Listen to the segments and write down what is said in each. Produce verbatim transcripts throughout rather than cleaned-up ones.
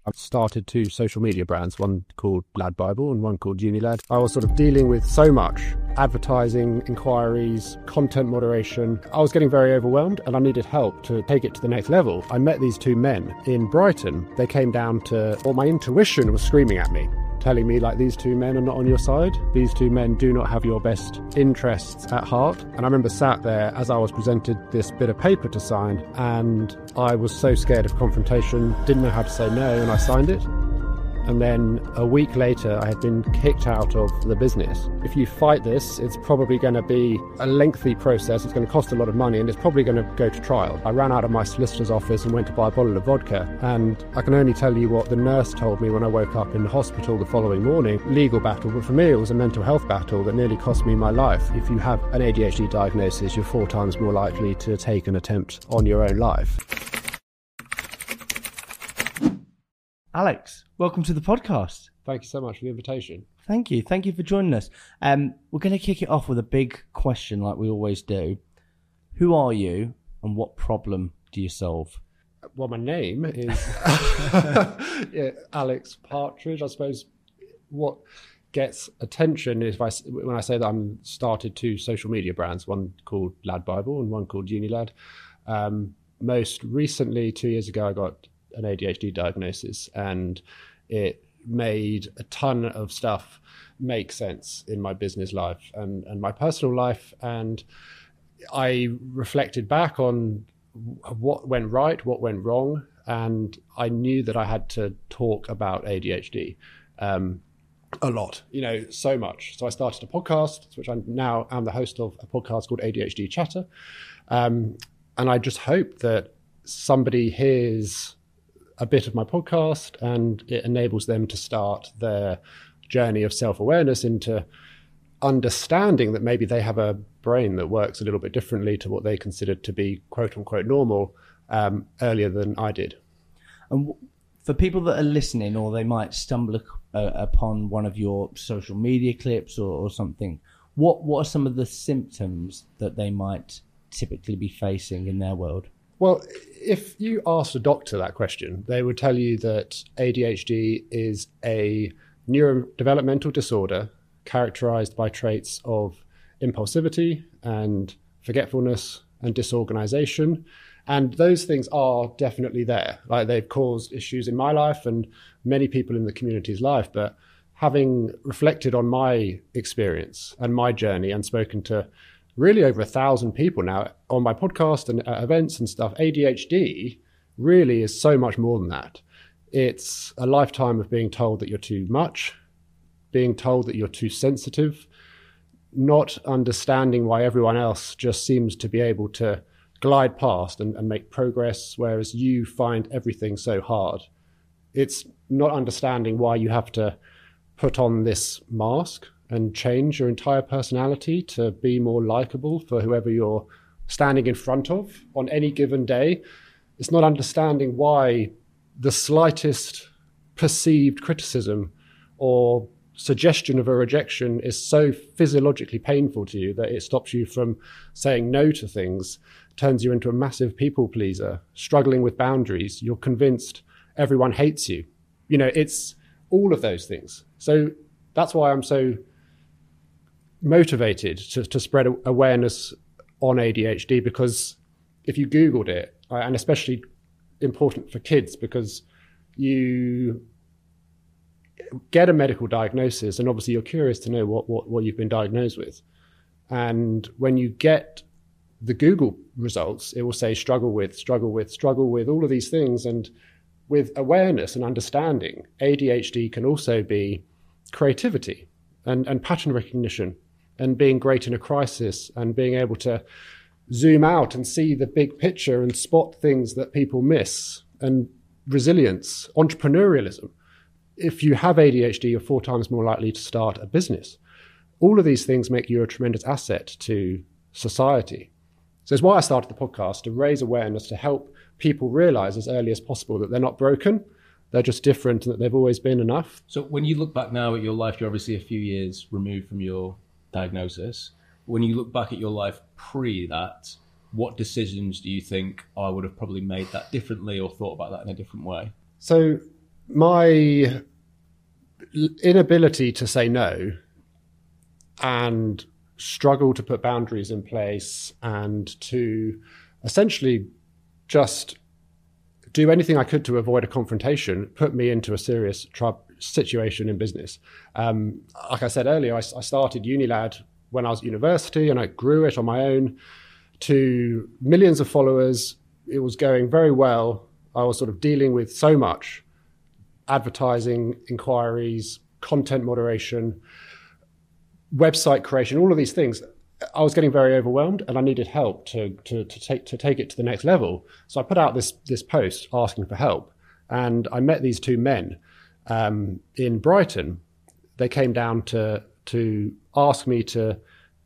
I started two social media brands, one called Lad Bible and one called Unilad. I was sort of dealing with so much advertising, inquiries, content moderation. I was getting very overwhelmed and I needed help to take it to the next level. I met these two men in Brighton. They came down to what my intuition was screaming at me, telling me, like, these two men are not on your side. These two men do not have your best interests at heart. And I remember sat there as I was presented this bit of paper to sign, and I was so scared of confrontation, didn't know how to say no, and I signed it. And then a week later, I had been kicked out of the business. If you fight this, it's probably going to be a lengthy process. It's going to cost a lot of money, and it's probably going to go to trial. I ran out of my solicitor's office and went to buy a bottle of vodka. And I can only tell you what the nurse told me when I woke up in the hospital the following morning. Legal battle, but for me, it was a mental health battle that nearly cost me my life. If you have an A D H D diagnosis, you're four times more likely to take an attempt on your own life. Alex, welcome to the podcast. Thank you so much for the invitation. Thank you. Thank you for joining us. Um, we're going to kick it off with a big question like we always do. Who are you and what problem do you solve? Well, my name is yeah, Alex Partridge. I suppose what gets attention is if I, when I say that I'm started two social media brands, one called Lad Bible and one called Unilad. Um, most recently, two years ago, I got an A D H D diagnosis, and it made a ton of stuff make sense in my business life and, and my personal life. And I reflected back on what went right, what went wrong, and I knew that I had to talk about A D H D um, a lot, you know, so much. So I started a podcast, which I now am the host of, a podcast called A D H D Chatter. Um, and I just hope that somebody hears a bit of my podcast and it enables them to start their journey of self-awareness into understanding that maybe they have a brain that works a little bit differently to what they considered to be quote unquote normal um, earlier than I did. And for people that are listening, or they might stumble uh, upon one of your social media clips or, or something, what, what are some of the symptoms that they might typically be facing in their world? Well, if you asked a doctor that question, they would tell you that A D H D is a neurodevelopmental disorder characterized by traits of impulsivity and forgetfulness and disorganization. And those things are definitely there. Like, they've caused issues in my life and many people in the community's life. But having reflected on my experience and my journey and spoken to really over a thousand people now on my podcast and at events and stuff, A D H D really is so much more than that. It's a lifetime of being told that you're too much, being told that you're too sensitive, not understanding why everyone else just seems to be able to glide past and, and make progress, whereas you find everything so hard. It's not understanding why you have to put on this mask and change your entire personality to be more likable for whoever you're standing in front of on any given day. It's not understanding why the slightest perceived criticism or suggestion of a rejection is so physiologically painful to you that it stops you from saying no to things, turns you into a massive people pleaser, struggling with boundaries. You're convinced everyone hates you. You know, it's all of those things. So that's why I'm so motivated to, to spread awareness on A D H D, because if you Googled it, and especially important for kids, because you get a medical diagnosis and obviously you're curious to know what, what, what you've been diagnosed with. And when you get the Google results, it will say struggle with, struggle with, struggle with, all of these things. And with awareness and understanding, A D H D can also be creativity and, and pattern recognition, and being great in a crisis, and being able to zoom out and see the big picture and spot things that people miss, and resilience, entrepreneurialism. If you have A D H D, you're four times more likely to start a business. All of these things make you a tremendous asset to society. So it's why I started the podcast, to raise awareness, to help people realize as early as possible that they're not broken, they're just different, and that they've always been enough. So when you look back now at your life, you're obviously a few years removed from your diagnosis. When you look back at your life pre that, what decisions do you think I would have probably made that differently or thought about that in a different way? So my inability to say no and struggle to put boundaries in place and to essentially just do anything I could to avoid a confrontation put me into a serious trouble situation in business. Um, like I said earlier, I, I started Unilad when I was at university, and I grew it on my own to millions of followers. It was going very well. I was sort of dealing with so much: advertising, inquiries, content moderation, website creation, all of these things. I was getting very overwhelmed, and I needed help to to to take to take it to the next level. So I put out this this post asking for help, and I met these two men um, in Brighton. They came down to to ask me to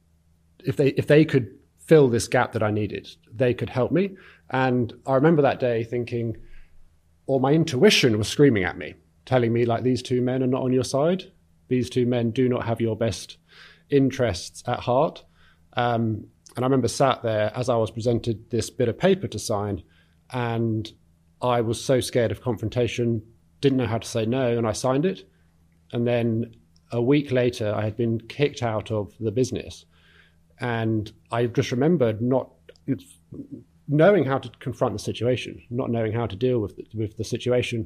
if they if they could fill this gap that I needed. They could help me, and I remember that day thinking, or my intuition was screaming at me, telling me like, these two men are not on your side. These two men do not have your best interests at heart. Um, and I remember sat there as I was presented this bit of paper to sign, and I was so scared of confrontation, didn't know how to say no, and I signed it. And then a week later, I had been kicked out of the business. And I just remembered not knowing how to confront the situation, not knowing how to deal with the, with the situation.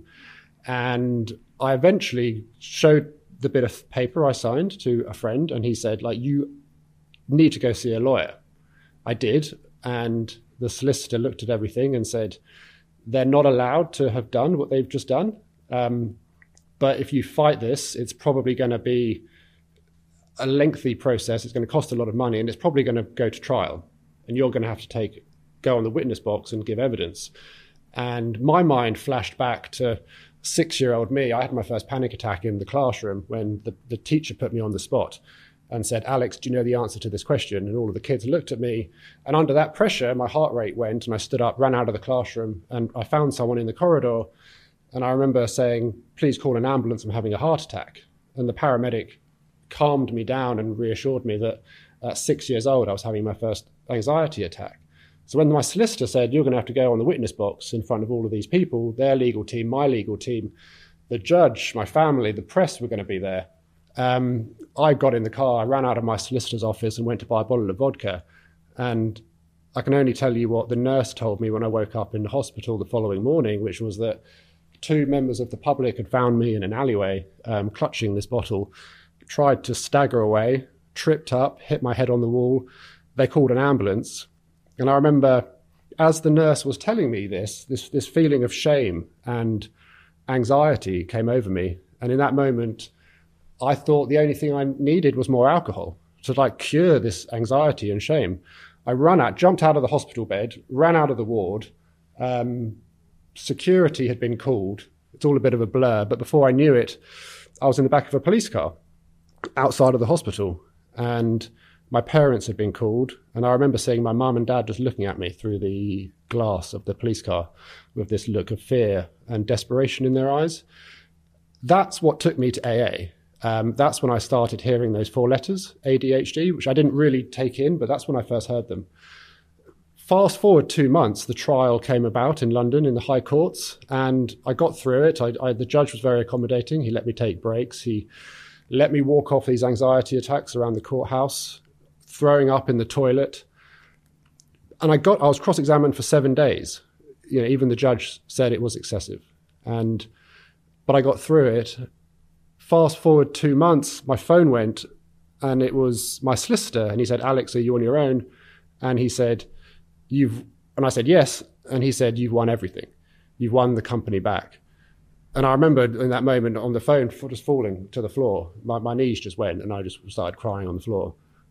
And I eventually showed the bit of paper I signed to a friend, and he said, like, you need to go see a lawyer. I did, and the solicitor looked at everything and said, they're not allowed to have done what they've just done. Um, but if you fight this, it's probably going to be a lengthy process. It's going to cost a lot of money, and it's probably going to go to trial. And you're going to have to take go on the witness box and give evidence. And my mind flashed back to six-year-old me. I had my first panic attack in the classroom when the, the teacher put me on the spot and said, Alex, do you know the answer to this question? And all of the kids looked at me. And under that pressure, my heart rate went, and I stood up, ran out of the classroom, and I found someone in the corridor. And I remember saying, please call an ambulance, I'm having a heart attack. And the paramedic calmed me down and reassured me that at six years old, I was having my first anxiety attack. So when my solicitor said, you're going to have to go on the witness box in front of all of these people, their legal team, my legal team, the judge, my family, the press were going to be there. Um, I got in the car, I ran out of my solicitor's office and went to buy a bottle of vodka. And I can only tell you what the nurse told me when I woke up in the hospital the following morning, which was that two members of the public had found me in an alleyway, um, clutching this bottle, tried to stagger away, tripped up, hit my head on the wall. They called an ambulance. And I remember as the nurse was telling me this, this, this feeling of shame and anxiety came over me. And in that moment, I thought the only thing I needed was more alcohol to like cure this anxiety and shame. I ran out, jumped out of the hospital bed, ran out of the ward. Um, security had been called. It's all a bit of a blur, but before I knew it, I was in the back of a police car outside of the hospital, and my parents had been called. And I remember seeing my mum and dad just looking at me through the glass of the police car with this look of fear and desperation in their eyes. That's what took me to A A. Um, that's when I started hearing those four letters, A D H D, which I didn't really take in, but that's when I first heard them. Fast forward two months, the trial came about in London in the High Courts, and I got through it. I, I, the judge was very accommodating. He let me take breaks. He let me walk off these anxiety attacks around the courthouse, throwing up in the toilet. And I got, I was cross-examined for seven days. You know, even the judge said it was excessive. And, but I got through it. Fast forward two months, my phone went, and it was my solicitor. And he said, Alex, are you on your own? And he said, you've, and I said, yes. And he said, you've won everything. You've won the company back. And I remember in that moment on the phone, just falling to the floor. My, my knees just went, and I just started crying on the floor.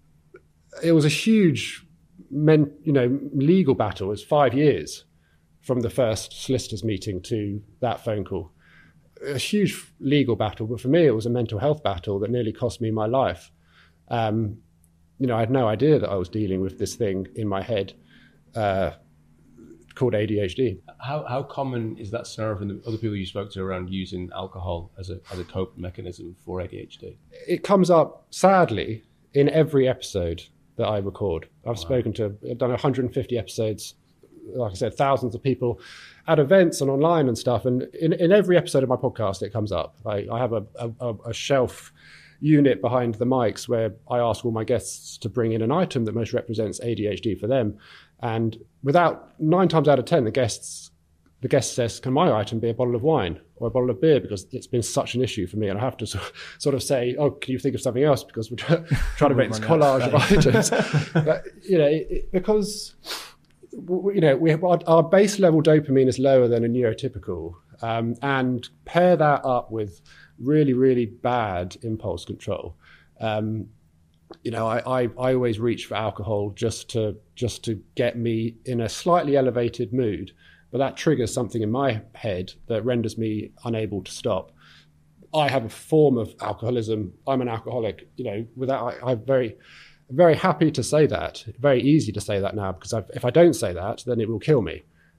It was a huge, men, you know, legal battle. It was five years from the first solicitors meeting to that phone call. A huge legal battle, but for me, it was a mental health battle that nearly cost me my life. Um, you know, I had no idea that I was dealing with this thing in my head uh, called A D H D. How how common is that scenario from the other people you spoke to around using alcohol as a as a coping mechanism for A D H D? It comes up, sadly, in every episode that I record. I've wow. spoken to, I've done one hundred fifty episodes like I said, thousands of people at events and online and stuff. And in, in every episode of my podcast, it comes up. I, I have a, a, a shelf unit behind the mics where I ask all my guests to bring in an item that most represents A D H D for them. And without nine times out of ten, the guests, the guest says, can my item be a bottle of wine or a bottle of beer? Because it's been such an issue for me. And I have to sort of say, oh, can you think of something else? Because we're trying to make this collage of items. But, you know, it, it, because, you know, we have, our, our base level dopamine is lower than a neurotypical. Um, and pair that up with really, really bad impulse control. Um, you know, I, I, I always reach for alcohol just to just to get me in a slightly elevated mood. But that triggers something in my head that renders me unable to stop. I have a form of alcoholism. I'm an alcoholic. You know, without I, I'm very, very happy to say that. Very easy to say that now because I've, if I don't say that, then it will kill me.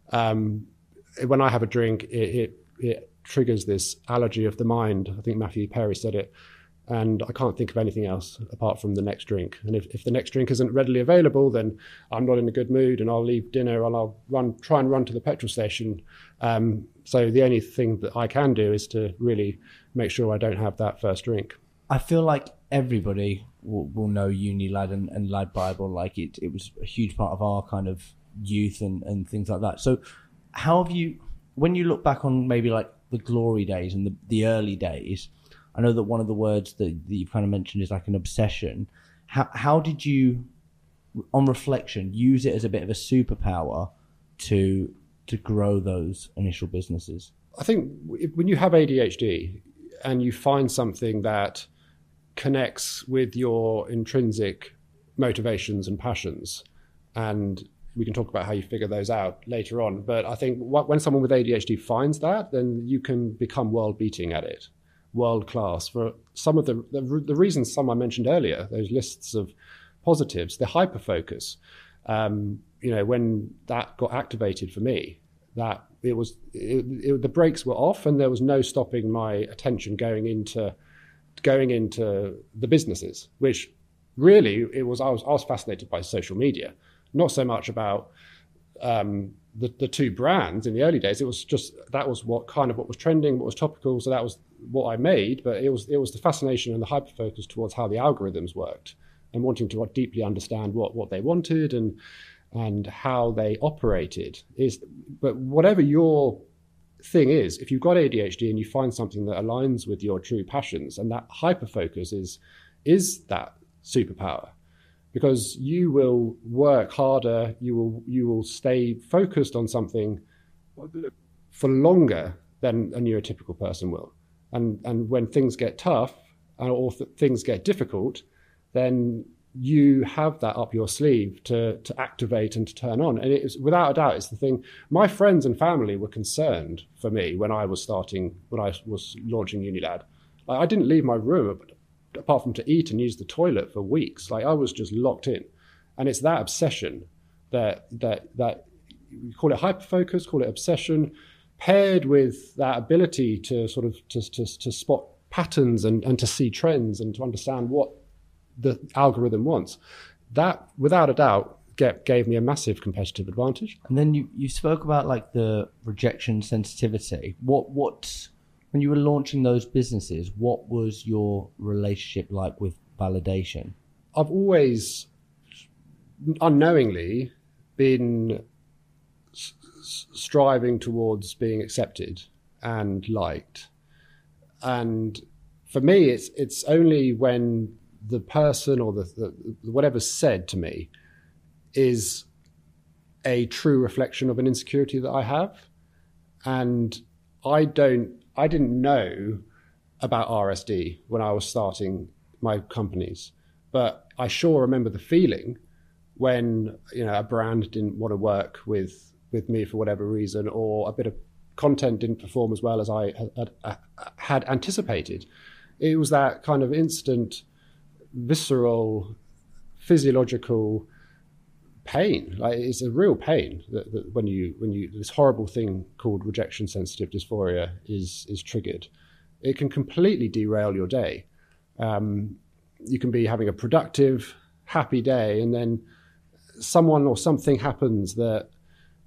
Um, when I have a drink, it, it, it triggers this allergy of the mind. I think Matthew Perry said it. And I can't think of anything else apart from the next drink. And if, if the next drink isn't readily available, then I'm not in a good mood and I'll leave dinner and I'll run, try and run to the petrol station. Um, so the only thing that I can do is to really make sure I don't have that first drink. I feel like everybody will, will know Unilad and, and Lad Bible. Like it, it was a huge part of our kind of youth and, and things like that. So how have you, when you look back on maybe like the glory days and the, the early days, I know that one of the words that, that you've kind of mentioned is like an obsession. How how did you, on reflection, use it as a bit of a superpower to to grow those initial businesses? I think when you have A D H D and you find something that connects with your intrinsic motivations and passions, and we can talk about how you figure those out later on. But I think when someone with A D H D finds that, then you can become world beating at it. World class for some of the, the the reasons some I mentioned earlier, those lists of positives, the hyper focus. Um, you know, when that got activated for me, that it was it, it, the brakes were off and there was no stopping my attention going into going into the businesses, which really it was I was I was fascinated by social media, not so much about um, the the two brands in the early days. It was just that was what kind of what was trending, what was topical. So that was what I made, but it was it was the fascination and the hyper focus towards how the algorithms worked and wanting to deeply understand what, what they wanted and and how they operated. Is but whatever your thing is, if you've got A D H D and you find something that aligns with your true passions, and that hyper focus is is that superpower, because you will work harder, you will you will stay focused on something for longer than a neurotypical person will. And and when things get tough or th- things get difficult, then you have that up your sleeve to to activate and to turn on. And it is without a doubt, it's the thing. My friends and family were concerned for me when I was starting, when I was launching Unilad. Like, I didn't leave my room apart from to eat and use the toilet for weeks. Like I was just locked in. And it's that obsession that that that you call it hyperfocus, call it obsession, paired with that ability to sort of to, to, to spot patterns and, and to see trends and to understand what the algorithm wants, that without a doubt get, gave me a massive competitive advantage. And then you, you spoke about like the rejection sensitivity. What what when you were launching those businesses, what was your relationship like with validation? I've always unknowingly been striving towards being accepted and liked, and for me it's it's only when the person or the, the whatever's said to me is a true reflection of an insecurity that I have. And I don't I didn't know about R S D when I was starting my companies, but I sure remember the feeling when, you know, a brand didn't want to work with with me for whatever reason, or a bit of content didn't perform as well as I had, had, had anticipated. It was that kind of instant, visceral, physiological pain. Like, it's a real pain that, that when you when you this horrible thing called rejection sensitive dysphoria is is triggered. It can completely derail your day. Um, you can be having a productive, happy day, and then someone or something happens that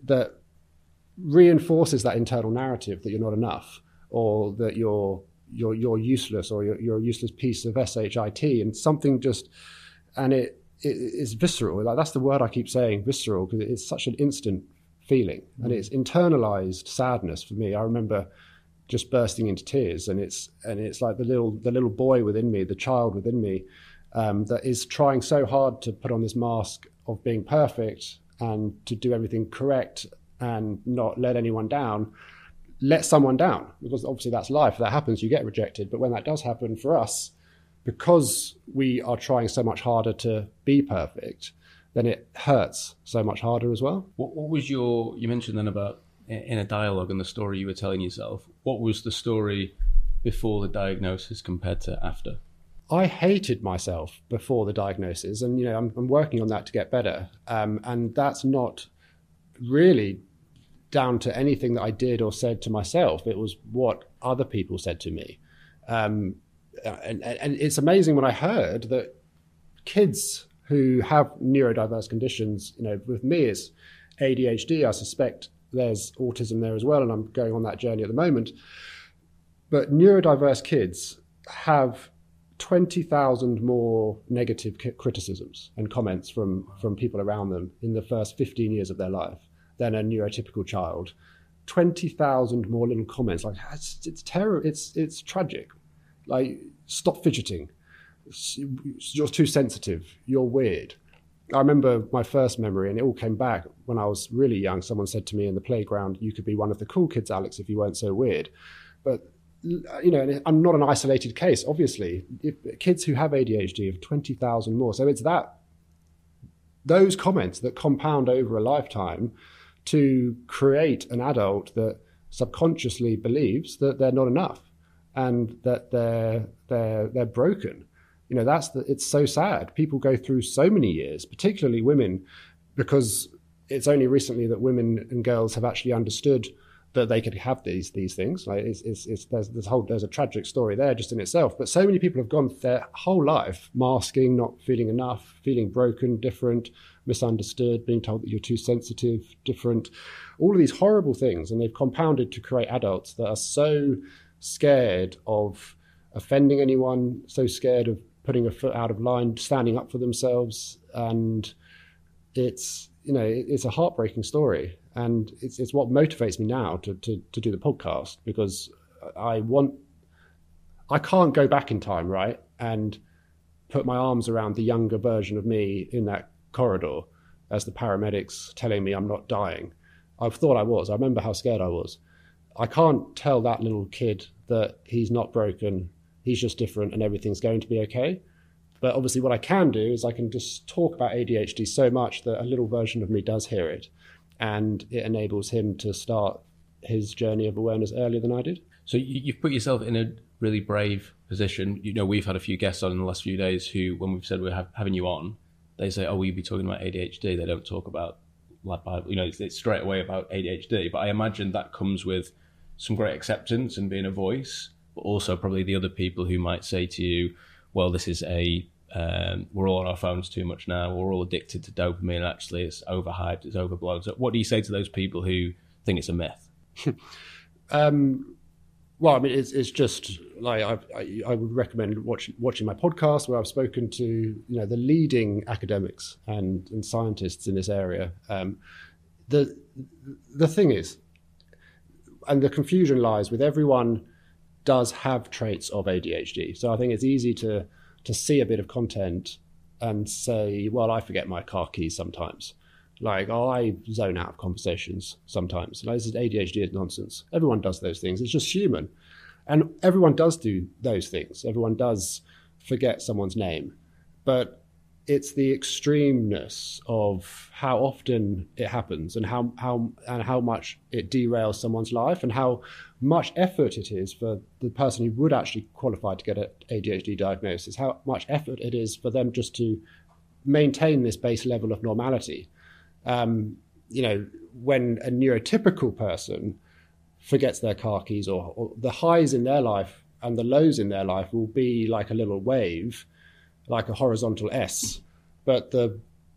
that reinforces that internal narrative that you're not enough, or that you're you're you're useless, or you're, you're a useless piece of shit, and something just, and it, it is visceral. Like, that's the word I keep saying, visceral, because it's such an instant feeling, mm. and it's internalized sadness for me. I remember just bursting into tears, and it's and it's like the little the little boy within me, the child within me, um, that is trying so hard to put on this mask of being perfect and to do everything correct and not let anyone down, let someone down, because obviously that's life. If that happens, you get rejected. But when that does happen for us, because we are trying so much harder to be perfect, then it hurts so much harder as well. What, what was your, you mentioned then about in a dialogue and the story you were telling yourself, what was the story before the diagnosis compared to after? I hated myself before the diagnosis, and you know I'm, I'm working on that to get better. Um, and that's not really down to anything that I did or said to myself. It was what other people said to me. Um, and, and it's amazing when I heard that kids who have neurodiverse conditions, you know, with me it's A D H D. I suspect there's autism there as well, and I'm going on that journey at the moment. But neurodiverse kids have twenty thousand more negative criticisms and comments from, from people around them in the first fifteen years of their life than a neurotypical child. twenty thousand more little comments. Like, it's, it's terror. It's, it's tragic. Like, stop fidgeting. You're too sensitive. You're weird. I remember my first memory, and it all came back when I was really young. Someone said to me in the playground, "You could be one of the cool kids, Alex, if you weren't so weird." But you know, I'm not an isolated case, obviously. If, kids who have A D H D have twenty thousand more. So it's that, those comments that compound over a lifetime to create an adult that subconsciously believes that they're not enough and that they're, they're, they're broken. You know, that's the, it's so sad. People go through so many years, particularly women, because it's only recently that women and girls have actually understood that they could have these these things. Like it's, it's, it's there's this whole there's a tragic story there just in itself. But so many people have gone their whole life masking, not feeling enough, feeling broken, different, misunderstood, being told that you're too sensitive, different, all of these horrible things, and they've compounded to create adults that are so scared of offending anyone, so scared of putting a foot out of line, standing up for themselves, and it's you know it, it's a heartbreaking story. And it's it's what motivates me now to, to, to do the podcast, because I want, I can't go back in time, right, and put my arms around the younger version of me in that corridor as the paramedics telling me I'm not dying. I thought I was. I remember how scared I was. I can't tell that little kid that he's not broken, he's just different and everything's going to be okay. But obviously what I can do is I can just talk about A D H D so much that a little version of me does hear it. And it enables him to start his journey of awareness earlier than I did. So you've put yourself in a really brave position. You know, we've had a few guests on in the last few days who, when we've said we're have, having you on, they say, "Oh, will you be talking about A D H D?" They don't talk about, you know, it's, it's straight away about A D H D. But I imagine that comes with some great acceptance and being a voice, but also probably the other people who might say to you, "Well, this is a Um, we're all on our phones too much now. We're all addicted to dopamine. Actually, it's overhyped. It's overblown." So what do you say to those people who think it's a myth? um, well, I mean, it's, it's just like I, I, I would recommend watch, watching my podcast, where I've spoken to you know the leading academics and, and scientists in this area. Um, the the thing is, and the confusion lies with everyone does have traits of A D H D. So I think it's easy to to see a bit of content and say, well, I forget my car keys sometimes. Like, oh, I zone out of conversations sometimes. Like, this is A D H D is nonsense. Everyone does those things. It's just human. And everyone does do those things. Everyone does forget someone's name. But it's the extremeness of how often it happens and how, how, and how much it derails someone's life and how much effort it is for the person who would actually qualify to get an A D H D diagnosis, how much effort it is for them just to maintain this base level of normality. Um, you know, when a neurotypical person forgets their car keys, or, or the highs in their life and the lows in their life will be like a little wave, like a horizontal S, but the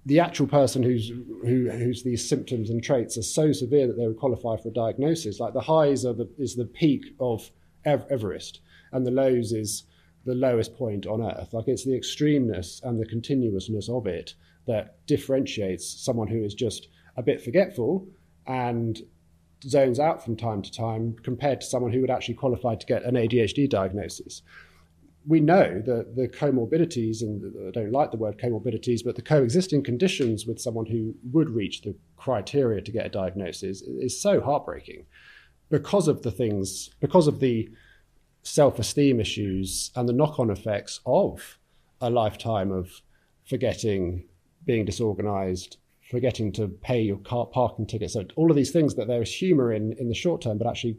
the actual person who's who who's these symptoms and traits are so severe that they would qualify for a diagnosis. Like the highs are the is the peak of Ev- Everest, and the lows is the lowest point on Earth. Like it's the extremeness and the continuousness of it that differentiates someone who is just a bit forgetful and zones out from time to time compared to someone who would actually qualify to get an A D H D diagnosis. We know that the comorbidities, and I don't like the word comorbidities, but the coexisting conditions with someone who would reach the criteria to get a diagnosis is so heartbreaking because of the things, because of the self-esteem issues and the knock-on effects of a lifetime of forgetting, being disorganized, forgetting to pay your car parking ticket. So all of these things that there is humor in in the short term, but actually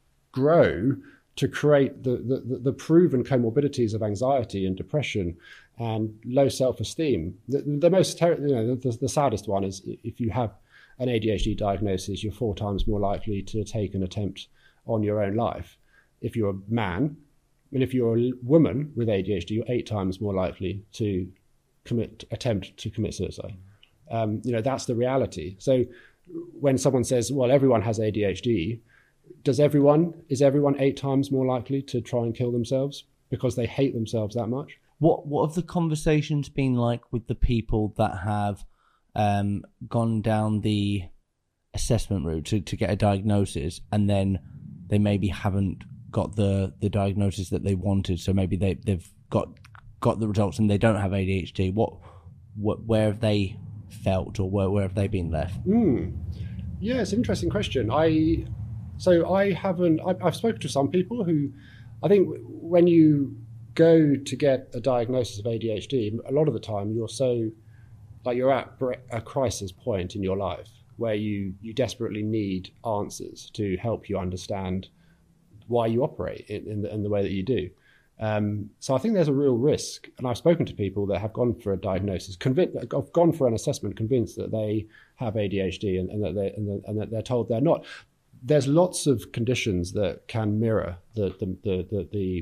grow to create the, the, the proven comorbidities of anxiety and depression and low self-esteem. The, the most, ter- you know, the, the saddest one is if you have an A D H D diagnosis, you're four times more likely to take an attempt on your own life. If you're a man, and if you're a woman with A D H D, you're eight times more likely to commit, attempt to commit suicide. Um, you know, that's the reality. So when someone says, well, everyone has A D H D, does everyone, is everyone eight times more likely to try and kill themselves because they hate themselves that much? What What have the conversations been like with the people that have um, gone down the assessment route to, to get a diagnosis, and then they maybe haven't got the, the diagnosis that they wanted? So maybe they, they've got got the results and they don't have A D H D. What, what where have they felt, or where, where have they been left? Mm. Yeah, it's an interesting question. I... So I haven't, I've spoken to some people who, I think when you go to get a diagnosis of A D H D, a lot of the time you're so, like you're at a crisis point in your life where you, you desperately need answers to help you understand why you operate in, in, the, in the way that you do. Um, so I think there's a real risk. And I've spoken to people that have gone for a diagnosis, convinced, have gone for an assessment, convinced that they have A D H D and, and, that, they, and, the, and that they're told they're not. There's lots of conditions that can mirror the the the the, the,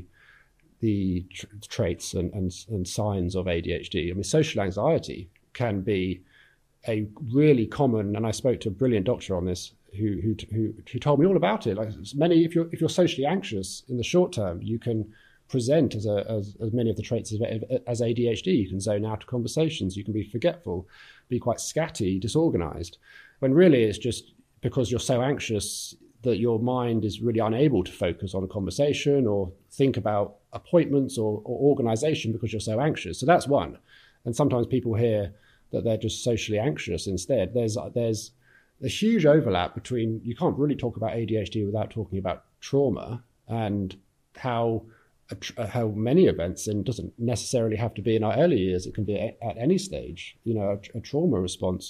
the traits and, and and signs of A D H D. I mean, social anxiety can be a really common, and I spoke to a brilliant doctor on this who who who, who told me all about it. Like many, if you're if you're socially anxious in the short term, you can present as a as, as many of the traits as, as A D H D. You can zone out of conversations. You can be forgetful, be quite scatty, disorganized. When really it's just because you're so anxious that your mind is really unable to focus on a conversation or think about appointments or, or organization because you're so anxious. So that's one. And sometimes people hear that they're just socially anxious instead. There's there's a huge overlap between, you can't really talk about A D H D without talking about trauma and how how many events, and it doesn't necessarily have to be in our early years, it can be at any stage. You know, a, a trauma response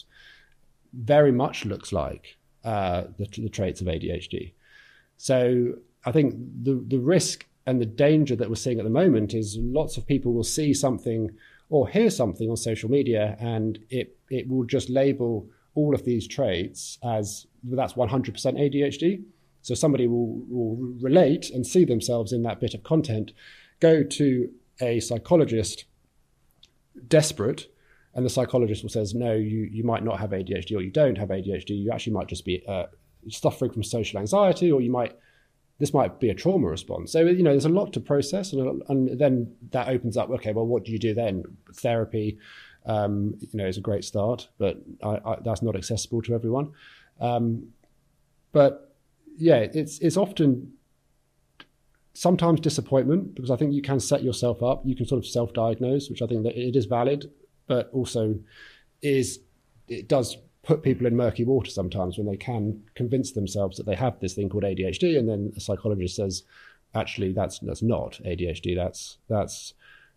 very much looks like Uh, the, the traits of A D H D. So I think the the risk and the danger that we're seeing at the moment is lots of people will see something or hear something on social media, and it it will just label all of these traits as that's one hundred percent A D H D. So somebody will, will relate and see themselves in that bit of content, go to a psychologist desperate, and the psychologist will says, no, you, you might not have A D H D, or you don't have A D H D. You actually might just be uh, suffering from social anxiety, or you might, this might be a trauma response. So, you know, there's a lot to process. And, and then that opens up, okay, well, what do you do then? Therapy, um, you know, is a great start, but I, I, that's not accessible to everyone. Um, but yeah, it's, it's often sometimes disappointment, because I think you can set yourself up. You can sort of self-diagnose, which I think that it is valid, but also is it does put people in murky water sometimes when they can convince themselves that they have this thing called A D H D, and then a psychologist says, actually, that's that's not A D H D. That's that's,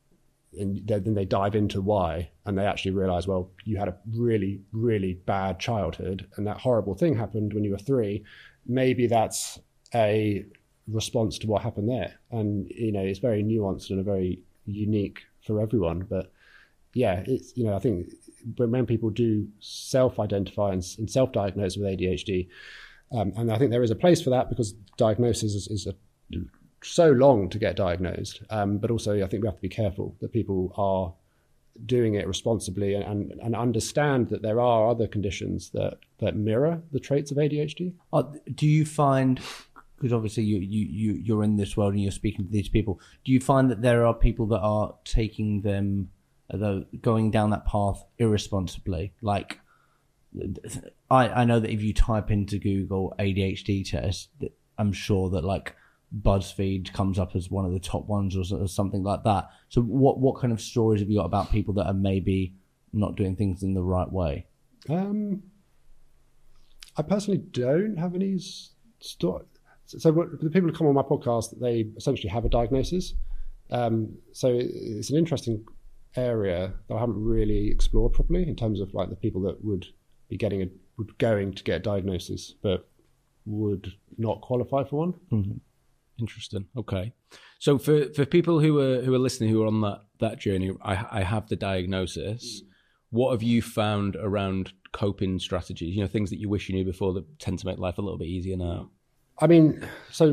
and then they dive into why, and they actually realize, well, you had a really really bad childhood, and that horrible thing happened when you were three. Maybe that's a response to what happened there, and you know, it's very nuanced and a very unique for everyone, but. Yeah, it's, you know, I think when people do self-identify and, and self-diagnose with A D H D, um, and I think there is a place for that because diagnosis is, is a, so long to get diagnosed. Um, but also, I think we have to be careful that people are doing it responsibly and, and, and understand that there are other conditions that, that mirror the traits of A D H D. Uh, do you find, because obviously you, you, you, you're in this world and you're speaking to these people, do you find that there are people that are taking them, uh, going down that path irresponsibly? Like, I, I know that if you type into Google A D H D test, I'm sure that like BuzzFeed comes up as one of the top ones or, or something like that. So what what kind of stories have you got about people that are maybe not doing things in the right way? Um, I personally don't have any story. So what, the people who come on my podcast, they essentially have a diagnosis. Um, so it's an interesting area that I haven't really explored properly in terms of like the people that would be getting a would going to get a diagnosis but would not qualify for one. Mm-hmm. Interesting. Okay. So for, for people who are who are listening, who are on that, that journey, I, I have the diagnosis. What have you found around coping strategies? You know, things that you wish you knew before that tend to make life a little bit easier now. I mean, so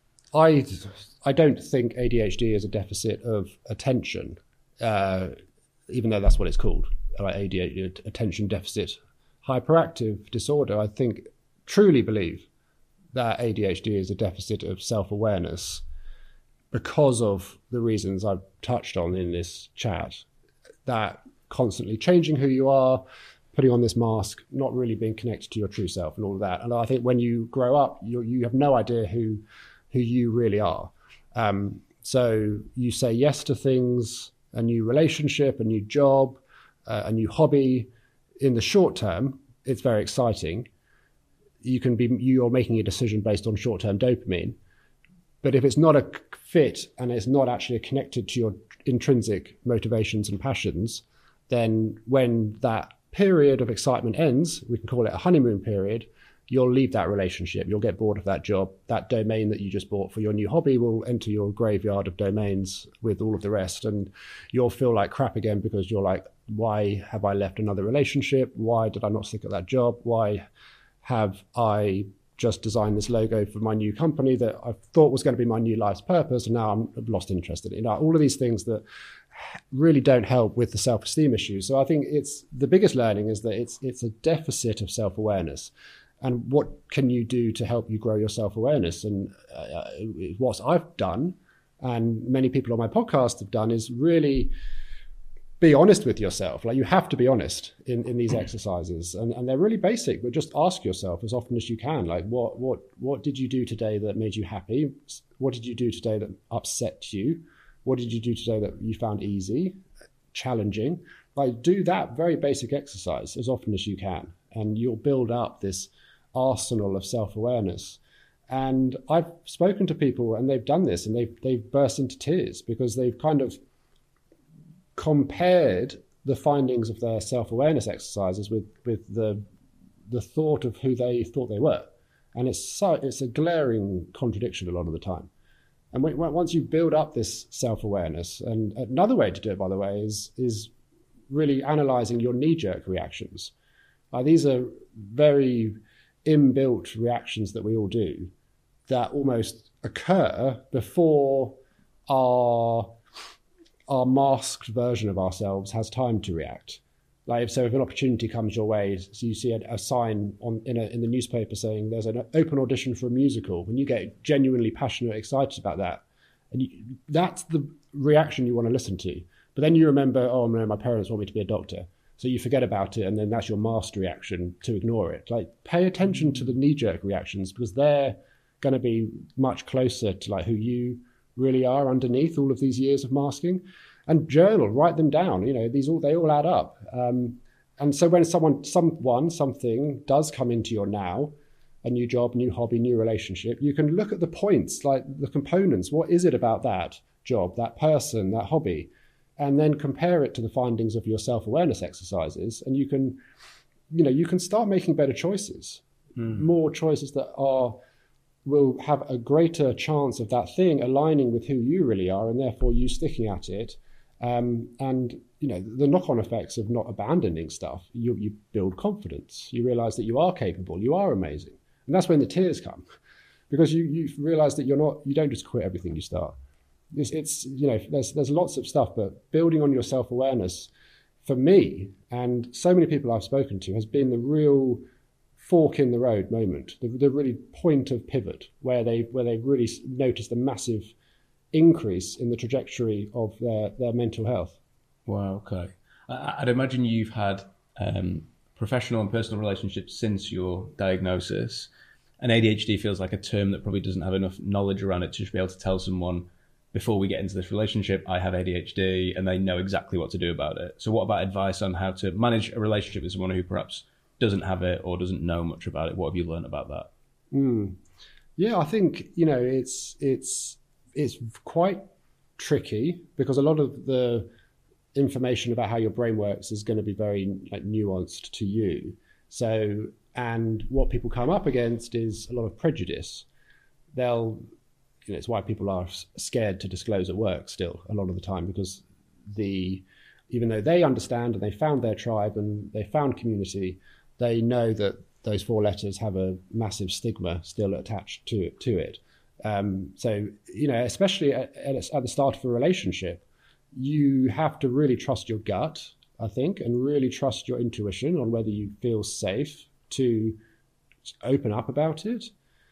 I I don't think A D H D is a deficit of attention, uh, even though that's what it's called, like A D H D, attention deficit hyperactive disorder. I think truly believe that A D H D is a deficit of self-awareness because of the reasons I've touched on in this chat, that constantly changing who you are, putting on this mask, not really being connected to your true self and all of that. And I think when you grow up, you you have no idea who who you really are. Um, so you say yes to things, a new relationship, a new job, uh, a new hobby. In the short term, it's very exciting. You can be, you're making a decision based on short-term dopamine. But if it's not a fit and it's not actually connected to your intrinsic motivations and passions, then when that period of excitement ends, we can call it a honeymoon period, you'll leave that relationship. You'll get bored of that job. That domain that you just bought for your new hobby will enter your graveyard of domains with all of the rest. And you'll feel like crap again because you're like, why have I left another relationship? Why did I not stick at that job? Why have I just designed this logo for my new company that I thought was going to be my new life's purpose, and now I'm I've lost interest in it? You know, all of these things that really don't help with the self-esteem issues. So I think it's the biggest learning is that it's it's a deficit of self-awareness. And what can you do to help you grow your self-awareness? And uh, what I've done, and many people on my podcast have done, is really be honest with yourself. Like, you have to be honest in, in these exercises, and, and they're really basic, but just ask yourself as often as you can, like, what, what, what did you do today that made you happy? What did you do today that upset you? What did you do today that you found easy, challenging? Like, do that very basic exercise as often as you can, and you'll build up this arsenal of self-awareness. And I've spoken to people and they've done this and they've, they've burst into tears because they've kind of compared the findings of their self-awareness exercises with, with the the thought of who they thought they were. And it's so it's a glaring contradiction a lot of the time. And when, once you build up this self-awareness, and another way to do it, by the way, is is really analyzing your knee-jerk reactions. Uh, these are very inbuilt reactions that we all do that almost occur before our our masked version of ourselves has time to react. Like, so if an opportunity comes your way, so you see a, a sign on in, a, in the newspaper saying there's an open audition for a musical, and you get genuinely passionate, excited about that, and you, that's the reaction you want to listen to. But then you remember, oh no, my parents want me to be a doctor. So you forget about it, and then that's your masked reaction to ignore it. Like, pay attention to the knee-jerk reactions, because they're going to be much closer to like who you really are underneath all of these years of masking. And journal, write them down. You know, these all they all add up. Um, and so when someone, someone, something does come into your now, a new job, new hobby, new relationship, you can look at the points, like the components. What is it about that job, that person, that hobby? And then compare it to the findings of your self-awareness exercises, and you can, you know, you can start making better choices, mm. more choices that are will have a greater chance of that thing aligning with who you really are, and therefore you sticking at it. Um, and you know, the knock-on effects of not abandoning stuff, you you build confidence. You realize that you are capable, you are amazing, and that's when the tears come, because you you realize that you're not, you don't just quit everything you start. It's, it's, you know, there's there's lots of stuff, but building on your self-awareness for me and so many people I've spoken to, has been the real fork in the road moment, the, the really point of pivot where they where they really noticed a massive increase in the trajectory of their, their mental health. Wow, okay. I, I'd imagine you've had um, professional and personal relationships since your diagnosis, and A D H D feels like a term that probably doesn't have enough knowledge around it to just be able to tell someone, before we get into this relationship, I have A D H D, and they know exactly what to do about it. So what about advice on how to manage a relationship with someone who perhaps doesn't have it or doesn't know much about it? What have you learned about that? Mm. Yeah, I think, you know, it's it's it's quite tricky because a lot of the information about how your brain works is going to be very like nuanced to you. So, and what people come up against is a lot of prejudice. They'll, you know, it's why people are scared to disclose at work still a lot of the time, because the, even though they understand and they found their tribe and they found community, they know that those four letters have a massive stigma still attached to it. To it. Um, so, you know, especially at, at the start of a relationship, you have to really trust your gut, I think, and really trust your intuition on whether you feel safe to open up about it.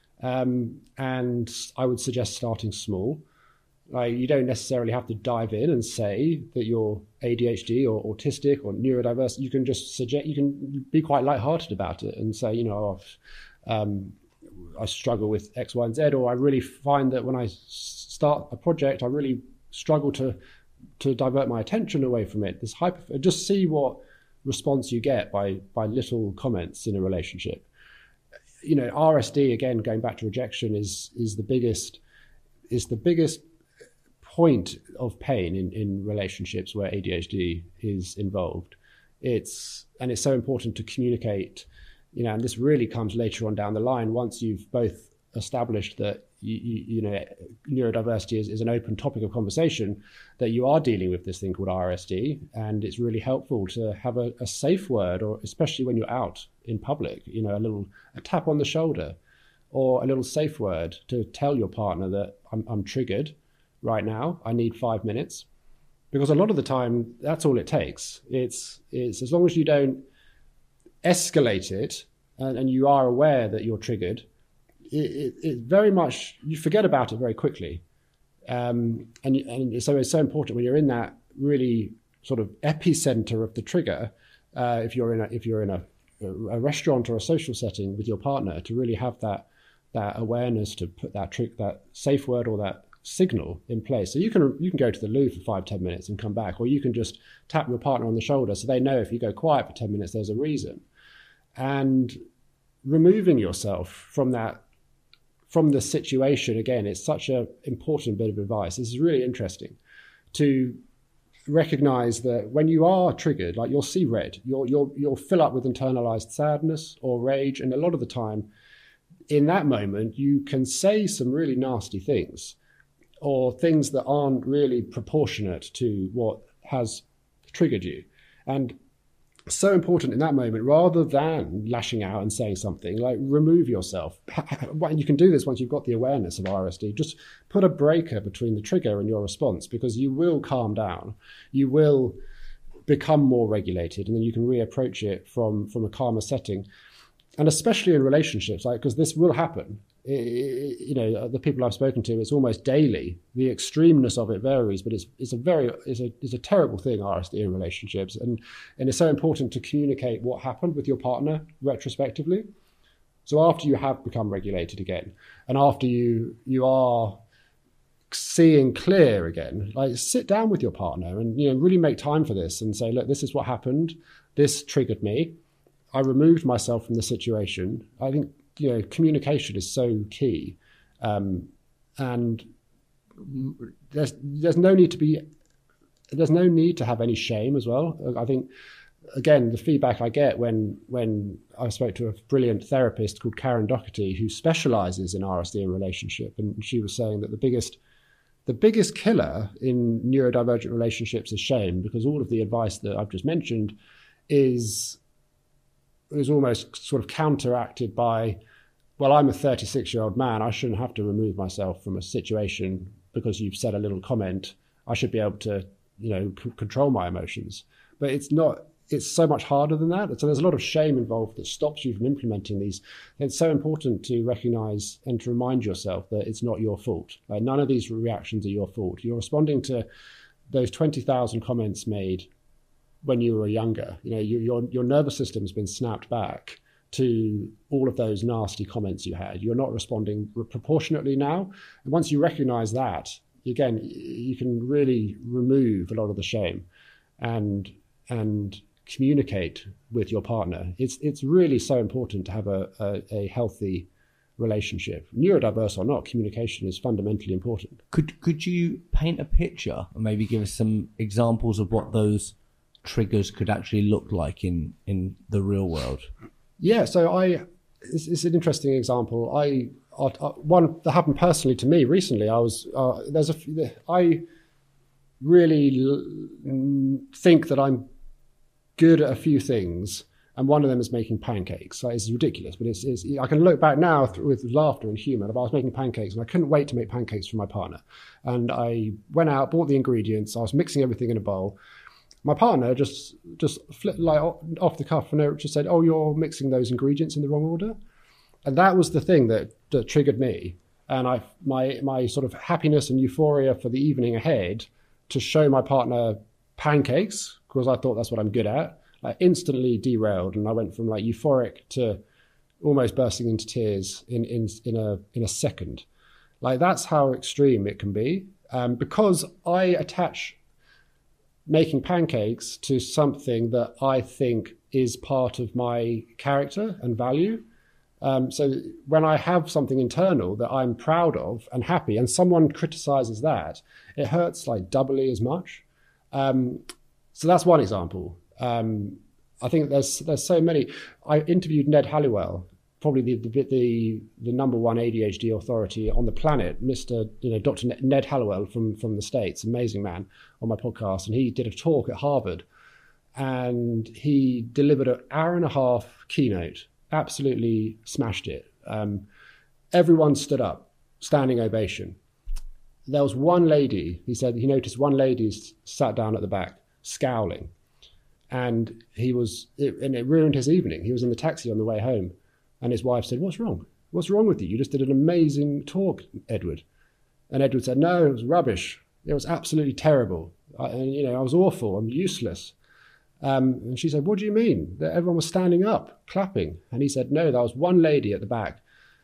Um, and I would suggest starting small. Like, you don't necessarily have to dive in and say that you're A D H D or autistic or neurodiverse. You can just suggest, you can be quite lighthearted about it and say, you know, oh, um, I struggle with X, Y, and Z, or I really find that when I start a project, I really struggle to to divert my attention away from it. This hyper, just see what response you get by by little comments in a relationship. You know, R S D, again, going back to rejection, is is the biggest is the biggest point of pain in, in relationships where A D H D is involved. It's and it's so important to communicate, you know, and this really comes later on down the line once you've both established that you, you, you know, neurodiversity is, is an open topic of conversation, that you are dealing with this thing called R S D, and it's really helpful to have a, a safe word, or especially when you're out in public, you know, a little a tap on the shoulder or a little safe word to tell your partner that I'm, I'm triggered right now, I need five minutes. Because a lot of the time, that's all it takes. It's, it's as long as you don't escalate it and, and you are aware that you're triggered, it, it, it very much, you forget about it very quickly. Um, and, and so it's so important when you're in that really sort of epicenter of the trigger, uh, if you're in a, if you're in a, a restaurant or a social setting with your partner, to really have that, that awareness to put that trick, that safe word or that signal in place. So you can you can go to the loo for five, ten minutes and come back, or you can just tap your partner on the shoulder so they know if you go quiet for ten minutes, there's a reason. And removing yourself from that, from the situation, again, it's such an important bit of advice. This is really interesting to recognize that when you are triggered, like you'll see red, you'll you'll you'll fill up with internalized sadness or rage, and a lot of the time in that moment you can say some really nasty things, or things that aren't really proportionate to what has triggered you. And so important in that moment, rather than lashing out and saying something, like remove yourself. And you can do this once you've got the awareness of R S D. Just put a breaker between the trigger and your response, because you will calm down. You will become more regulated, and then you can reapproach it from, from a calmer setting. And especially in relationships, like, because this will happen. It, it, you know, the people I've spoken to, it's almost daily. The extremeness of it varies, but it's it's a very it's a it's a terrible thing, R S D, in relationships, and and it's so important to communicate what happened with your partner retrospectively. So after you have become regulated again, and after you you are seeing clear again, like, sit down with your partner and, you know, really make time for this and say, look, this is what happened. This triggered me. I removed myself from the situation. I think, you know, communication is so key, um, and there's there's no need to be there's no need to have any shame as well. I think, again, the feedback I get when when I spoke to a brilliant therapist called Karen Doherty, who specialises in R S D and relationship, and she was saying that the biggest the biggest killer in neurodivergent relationships is shame, because all of the advice that I've just mentioned is is almost sort of counteracted by, well, I'm a thirty-six-year-old man. I shouldn't have to remove myself from a situation because you've said a little comment. I should be able to, you know, c- control my emotions. but it's not. It's so much harder than that. So there's a lot of shame involved that stops you from implementing these. It's so important to recognize and to remind yourself that it's not your fault. Like, none of these reactions are your fault. You're responding to those twenty thousand comments made when you were younger. You know, your, your, your nervous system's been snapped back to all of those nasty comments you had. You're not responding proportionately now. And once you recognize that, again, you can really remove a lot of the shame and, and, communicate with your partner. It's it's really so important to have a, a, a healthy relationship. Neurodiverse or not, communication is fundamentally important. Could could you paint a picture and maybe give us some examples of what those triggers could actually look like in, in the real world? Yeah, so I it's, it's an interesting example. I, I, I one that happened personally to me recently. I was uh, there's a I really l- think that I'm good at a few things, and one of them is making pancakes. Like, it's ridiculous, but it's, it's I can look back now th- with laughter and humour. I was making pancakes, and I couldn't wait to make pancakes for my partner. And I went out, bought the ingredients. I was mixing everything in a bowl. My partner just just flipped, like off the cuff, and just said, "Oh, you're mixing those ingredients in the wrong order." And that was the thing that, that triggered me. And I my my sort of happiness and euphoria for the evening ahead to show my partner pancakes, because I thought that's what I'm good at, I instantly derailed, and I went from like euphoric to almost bursting into tears in in in a in a second. Like, that's how extreme it can be, um, because I attach making pancakes to something that I think is part of my character and value. Um, so when I have something internal that I'm proud of and happy, and someone criticizes that, it hurts like doubly as much. Um, So that's one example. Um, I think there's there's so many. I interviewed Ned Halliwell, probably the the the, the number one A D H D authority on the planet, Mister You know Doctor Ned Halliwell from from the States, amazing man, on my podcast, and he did a talk at Harvard, and he delivered an hour and a half keynote, absolutely smashed it. Um, everyone stood up, standing ovation. There was one lady. He said he noticed one lady sat down at the back, scowling, and he was it, and it ruined his evening. He was in the taxi on the way home, and his wife said, "What's wrong? What's wrong with you? You just did an amazing talk, Edward." And Edward said, "No, it was rubbish. It was absolutely terrible. I, and you know, I was awful. I'm useless." Um, and she said, "What do you mean? That everyone was standing up, clapping?" And he said, "No, there was one lady at the back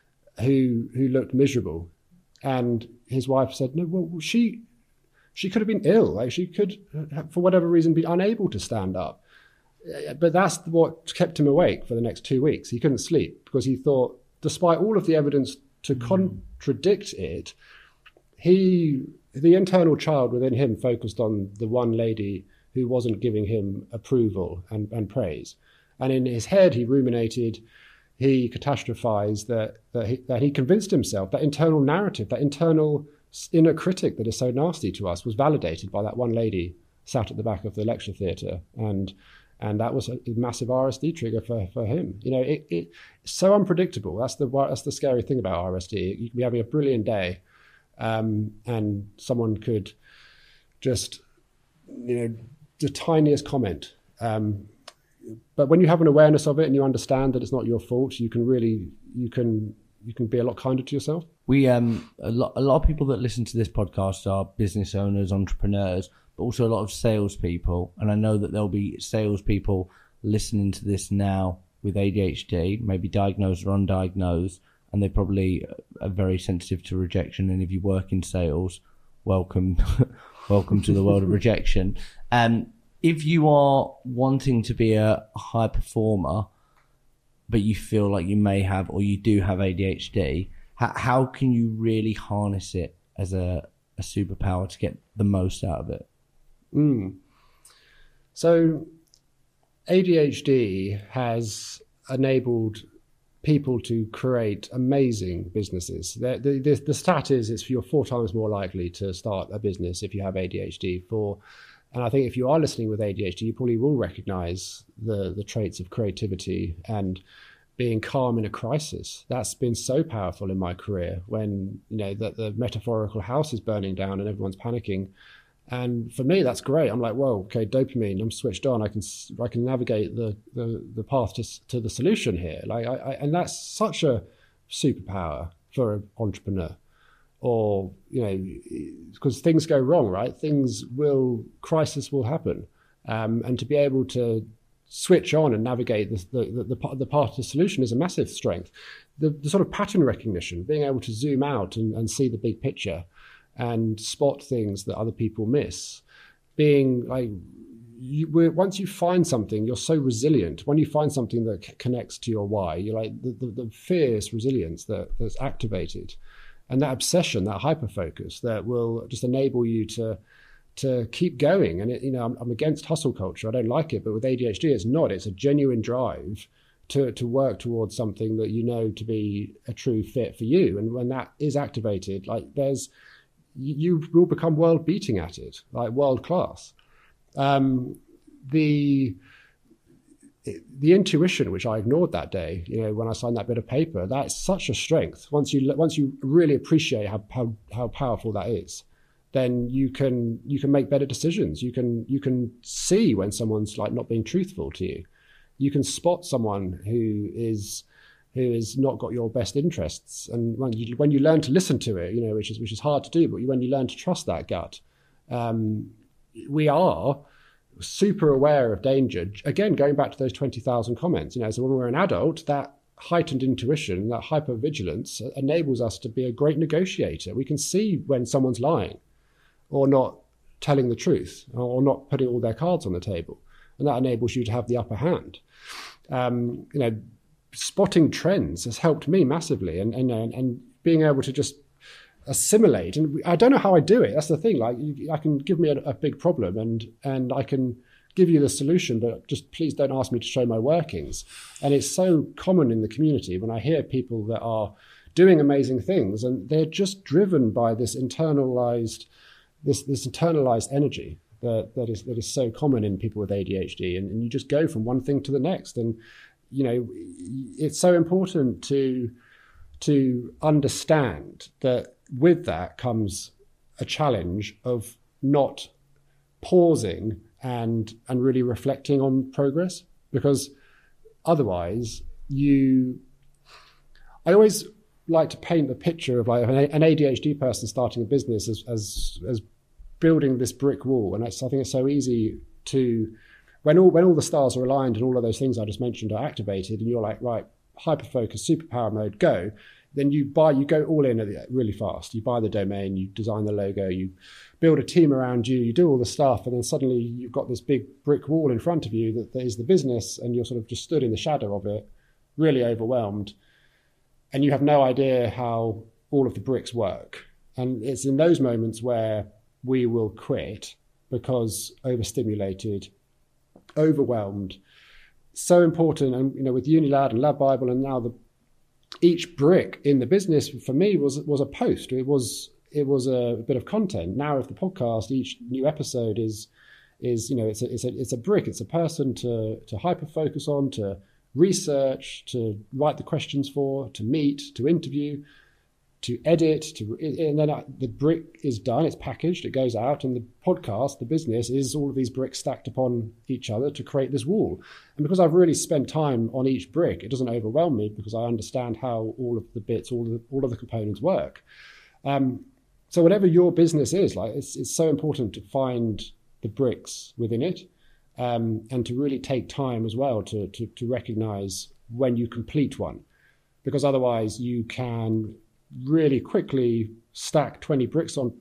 who who looked miserable." And his wife said, "No, well, she." She could have been ill, like she could, for whatever reason, be unable to stand up. But that's what kept him awake for the next two weeks. He couldn't sleep because he thought, despite all of the evidence to mm. contradict it, he, the internal child within him focused on the one lady who wasn't giving him approval and, and praise. And in his head, he ruminated, he catastrophized, that, that, he, that he convinced himself, that internal narrative, that internal inner critic that is so nasty to us was validated by that one lady sat at the back of the lecture theatre, and and that was a massive R S D trigger for, for him. You know, it, it it's so unpredictable. That's the that's the scary thing about R S D. You can be having a brilliant day, um, and someone could just, you know, the tiniest comment. Um, but when you have an awareness of it and you understand that it's not your fault, you can really you can you can be a lot kinder to yourself. We um a lot a lot of people that listen to this podcast are business owners, entrepreneurs, but also a lot of salespeople. And I know that there'll be salespeople listening to this now with A D H D, maybe diagnosed or undiagnosed, and they probably are very sensitive to rejection. And if you work in sales, welcome, welcome to the world of rejection. Um, if you are wanting to be a high performer, but you feel like you may have, or you do have A D H D, how, how can you really harness it as a, a superpower to get the most out of it? Mm. So A D H D has enabled people to create amazing businesses. The, the, the, the stat is it's you're four times more likely to start a business if you have A D H D. For, and I think if you are listening with A D H D, you probably will recognize the, the traits of creativity and being calm in a crisis. That's been so powerful in my career when, you know, that the metaphorical house is burning down and everyone's panicking. And for me, that's great. I'm like, whoa, okay, dopamine. I'm switched on. I can I can navigate the the, the path to to the solution here. Like, I, I, and that's such a superpower for an entrepreneur. Or, you know, because things go wrong, right? Things will, crisis will happen, um, and to be able to switch on and navigate the the, the, the, the path to the solution is a massive strength. The, the sort of pattern recognition, being able to zoom out and, and see the big picture and spot things that other people miss. Being like, you, once you find something, you're so resilient. When you find something that c- connects to your why, you're like the, the, the fierce resilience that, that's activated, and that obsession, that hyper-focus that will just enable you to to keep going. And, it, you know, I'm, I'm against hustle culture. I don't like it. But with A D H D, it's not. It's a genuine drive to to work towards something that you know to be a true fit for you. And when that is activated, like there's, you will become world beating at it, like world class. Um, the the intuition, which I ignored that day, you know, when I signed that bit of paper, that's such a strength. Once you once you really appreciate how how, how powerful that is, then you can you can make better decisions. You can you can see when someone's like not being truthful to you. You can spot someone who is who has not got your best interests. And when you when you learn to listen to it, you know, which is which is hard to do, but when you learn to trust that gut, um, we are super aware of danger. Again, going back to those twenty thousand comments, you know, so when we're an adult, that heightened intuition, that hypervigilance enables us to be a great negotiator. We can see when someone's lying or not telling the truth or not putting all their cards on the table. And that enables you to have the upper hand. Um, you know, spotting trends has helped me massively, and and and being able to just assimilate. And I don't know how I do it. That's the thing. Like, you, I can give me a, a big problem, and and I can give you the solution, but just please don't ask me to show my workings. And it's so common in the community when I hear people that are doing amazing things, and they're just driven by this internalized this this internalized energy that that is that is so common in people with A D H D, and, and you just go from one thing to the next. And you know, it's so important to to understand that with that comes a challenge of not pausing and and really reflecting on progress, because otherwise you I always like to paint the picture of like an A D H D person starting a business as as, as building this brick wall. And it's, I think it's so easy to, when all when all the stars are aligned and all of those things I just mentioned are activated, and you're like, right, hyper focus, superpower mode, go. Then you buy, you go all in really fast. You buy the domain, you design the logo, you build a team around you, you do all the stuff, and then suddenly you've got this big brick wall in front of you that, that is the business, and you're sort of just stood in the shadow of it, really overwhelmed, and you have no idea how all of the bricks work. And it's in those moments where we will quit because overstimulated, overwhelmed. So important, and you know, with Unilad and Lab Bible, and now the each brick in the business for me was was a post. It was it was a bit of content. Now, with the podcast, each new episode is is you know it's a it's a it's a brick. It's a person to to hyper focus on, to research, to write the questions for, to meet, to interview, to edit, to and then the brick is done. It's packaged. It goes out, and the podcast, the business, is all of these bricks stacked upon each other to create this wall. And because I've really spent time on each brick, it doesn't overwhelm me because I understand how all of the bits, all of the, all of the components work. Um, so whatever your business is, like it's it's so important to find the bricks within it, um, and to really take time as well to to to recognize when you complete one, because otherwise you can really quickly stack twenty bricks on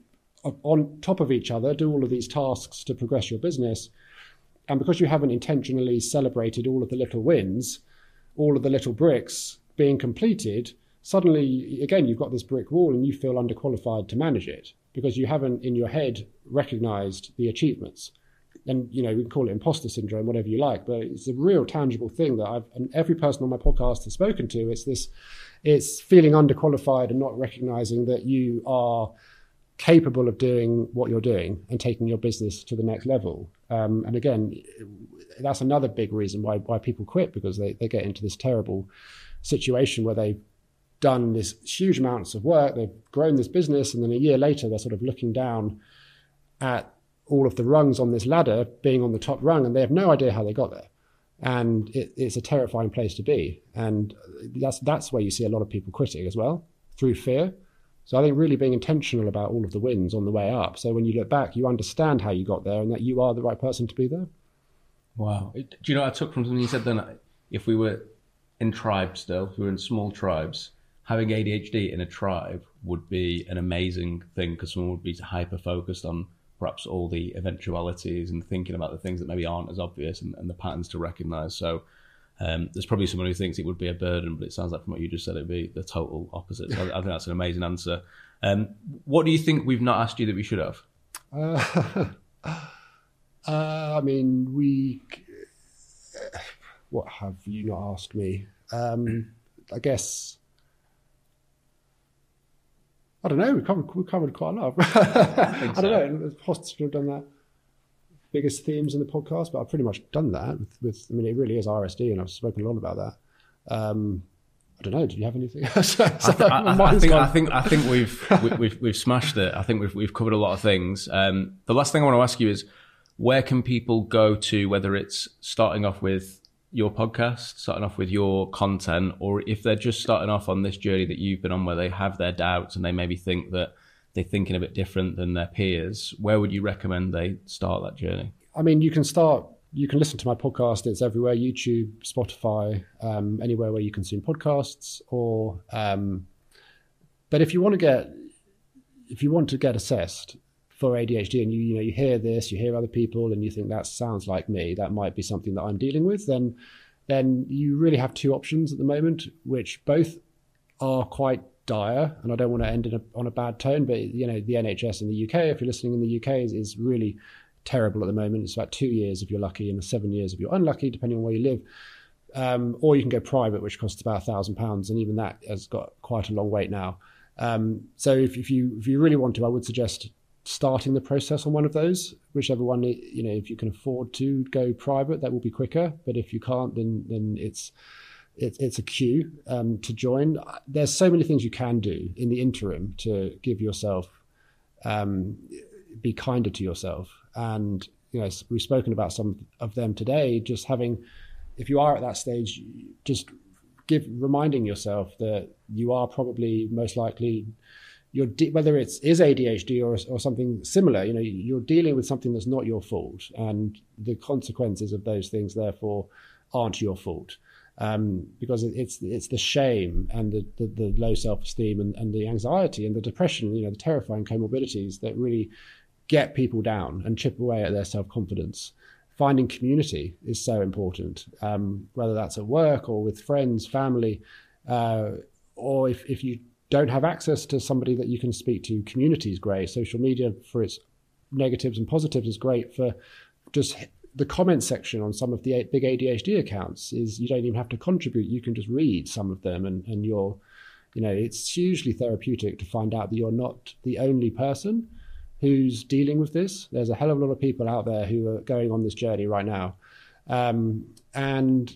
on top of each other, do all of these tasks to progress your business, and because you haven't intentionally celebrated all of the little wins, all of the little bricks being completed, suddenly again you've got this brick wall and you feel underqualified to manage it because you haven't in your head recognized the achievements. And you know, we can call it imposter syndrome, whatever you like, but it's a real tangible thing that I've, and every person on my podcast has spoken to. It's this, it's feeling underqualified and not recognizing that you are capable of doing what you're doing and taking your business to the next level. Um, and again, that's another big reason why why people quit, because they, they get into this terrible situation where they've done this huge amounts of work, they've grown this business, and then a year later they're sort of looking down at all of the rungs on this ladder being on the top rung, and they have no idea how they got there. And it, it's a terrifying place to be. And that's that's where you see a lot of people quitting as well, through fear. So I think really being intentional about all of the wins on the way up. So when you look back, you understand how you got there and that you are the right person to be there. Wow. Do you know what I took from something you said then? If we were in tribes still, if we were in small tribes, having A D H D in a tribe would be an amazing thing, because someone would be hyper-focused on perhaps all the eventualities and thinking about the things that maybe aren't as obvious, and, and the patterns to recognise. So um, there's probably someone who thinks it would be a burden, but it sounds like from what you just said, it'd be the total opposite. So I, I think that's an amazing answer. Um, what do you think we've not asked you that we should have? Uh, uh, I mean, we... What have you not asked me? Um, I guess... I don't know. We covered we covered quite a lot. I, I don't so. know. Hosts have done that. Biggest themes in the podcast, but I've pretty much done that. With, with I mean, it really is R S D, and I've spoken a lot about that. Um, I don't know. Do you have anything else? so, I, th- I, I, think, I think I think we've we, we've we've smashed it. I think we've we've covered a lot of things. Um, the last thing I want to ask you is, where can people go to, whether it's starting off with your podcast, starting off with your content, or if they're just starting off on this journey that you've been on, where they have their doubts and they maybe think that they're thinking a bit different than their peers, where would you recommend they start that journey? I mean, you can start, you can listen to my podcast. It's everywhere: YouTube, Spotify, um, anywhere where you consume podcasts. Or, um, but if you want to get, if you want to get assessed for A D H D, and you you know you hear this, you hear other people, and you think that sounds like me, that might be something that I'm dealing with, then then you really have two options at the moment, which both are quite dire. And I don't want to end in a, on a bad tone, but you know the N H S in the U K, if you're listening in the U K, is, is really terrible at the moment. It's about two years if you're lucky, and seven years if you're unlucky, depending on where you live. Um, or you can go private, which costs about a thousand pounds, and even that has got quite a long wait now. Um, so if, if you if you really want to, I would suggest starting the process on one of those, whichever one, you know, if you can afford to go private, that will be quicker. But if you can't, then then it's it's it's a queue um, to join. There's so many things you can do in the interim to give yourself, um, be kinder to yourself. And you know, we've spoken about some of them today. Just having, if you are at that stage, just give reminding yourself that you are probably most likely. You're de- whether it's is A D H D or or something similar, you know, you're dealing with something that's not your fault, and the consequences of those things therefore aren't your fault, um, because it's it's the shame and the, the, the low self-esteem and, and the anxiety and the depression, you know, the terrifying comorbidities that really get people down and chip away at their self-confidence. Finding community is so important, um, whether that's at work or with friends, family, uh, or if if you don't have access to somebody that you can speak to, community is great. Social media, for its negatives and positives, is great. For just the comment section on some of the big A D H D accounts is you don't even have to contribute. You can just read some of them, and, and you're, you know, it's hugely therapeutic to find out that you're not the only person who's dealing with this. There's a hell of a lot of people out there who are going on this journey right now. Um, and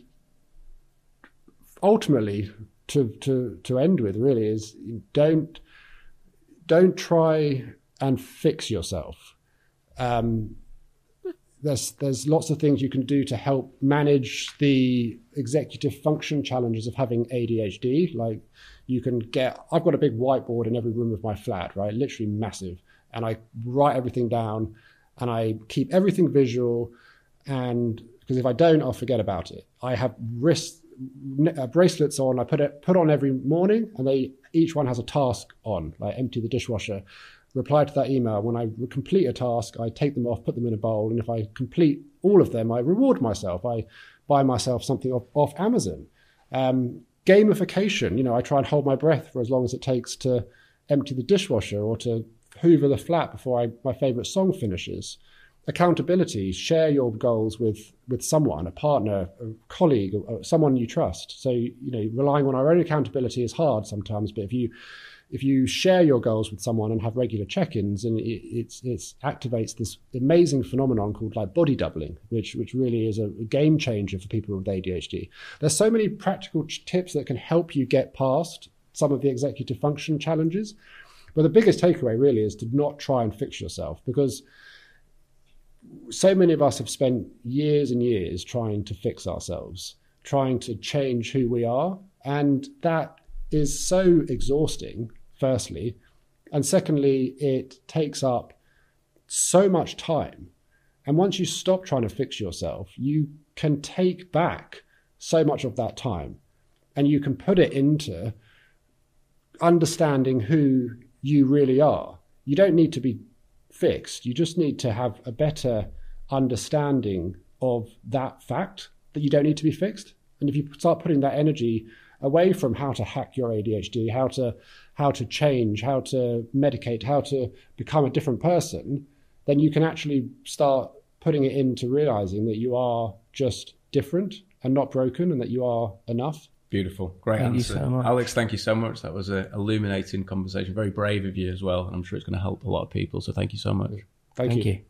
ultimately, To, to to end with really is don't don't try and fix yourself. Um, there's there's lots of things you can do to help manage the executive function challenges of having A D H D. Like you can get, I've got a big whiteboard in every room of my flat, right? Literally massive, and I write everything down, and I keep everything visual, and because if I don't, I'll forget about it. I have wrist Uh, bracelets on. I put it put on every morning, and they each one has a task on. Like empty the dishwasher, reply to that email. When I complete a task, I take them off, put them in a bowl, and if I complete all of them, I reward myself. I buy myself something off, off Amazon. Um, gamification. You know, I try and hold my breath for as long as it takes to empty the dishwasher or to hoover the flat before I, my favorite song finishes. Accountability, share your goals with with someone, a partner, a colleague, or someone you trust. So, you know, relying on our own accountability is hard sometimes, but if you if you share your goals with someone and have regular check-ins, and it it's, it's activates this amazing phenomenon called like body doubling, which which really is a, a game changer for people with A D H D. There's so many practical tips that can help you get past some of the executive function challenges. But the biggest takeaway really is to not try and fix yourself, because so many of us have spent years and years trying to fix ourselves, trying to change who we are. And that is so exhausting, firstly. And secondly, it takes up so much time. And once you stop trying to fix yourself, you can take back so much of that time and you can put it into understanding who you really are. You don't need to be fixed. You just need to have a better understanding of that fact that you don't need to be fixed. And if you start putting that energy away from how to hack your A D H D, how to how to change, how to medicate, how to become a different person, then you can actually start putting it into realizing that you are just different and not broken and that you are enough. Beautiful. Great thank answer. You so much. Alex, thank you so much. That was an illuminating conversation. Very brave of you as well. And I'm sure it's going to help a lot of people. So thank you so much. Thank, thank you. you.